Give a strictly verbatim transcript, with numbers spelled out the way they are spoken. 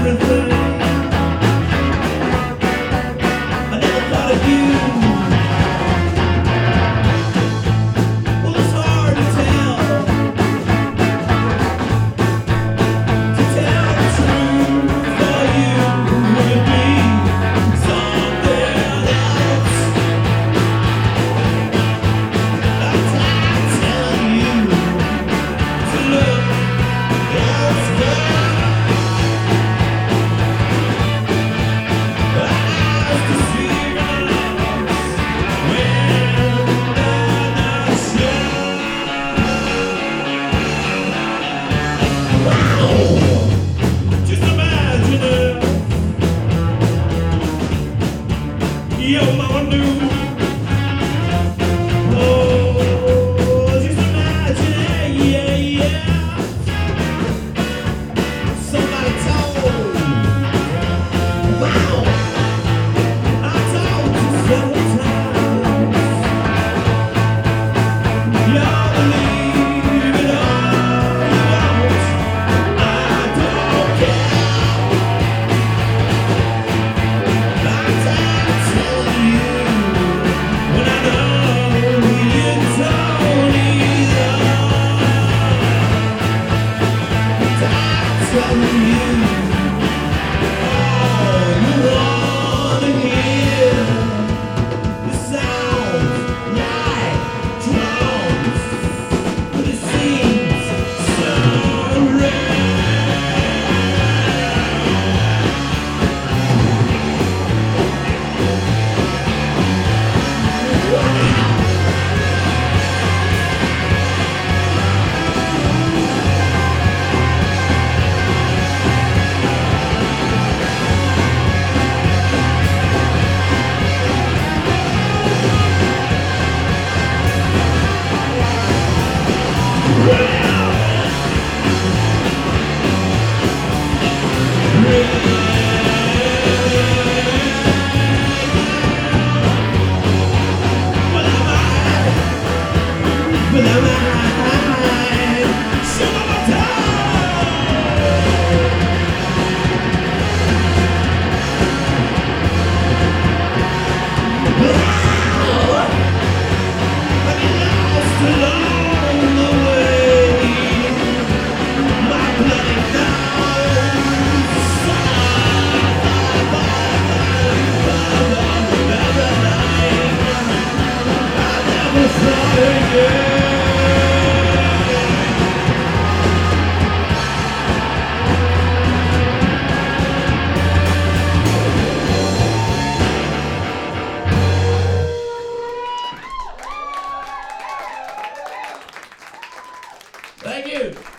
everything. I never thought of you. Well, it's hard to tell, to tell the truth for you would be something else. I tried telling you to look elsewhere. Just imagine it. Your mama knew. Oh, just imagine it. Yeah, yeah. Somebody told. Wow. I told you several times. You'll believe it all you want. I don't care. I'm tired of telling you when I know you don't either. Tired of telling you all you wanna hear. It sounds like drums, but it seems so real. But I'm mine, some of my time. I've been lost along the way. My bloody nose, I never thought again. Thank you.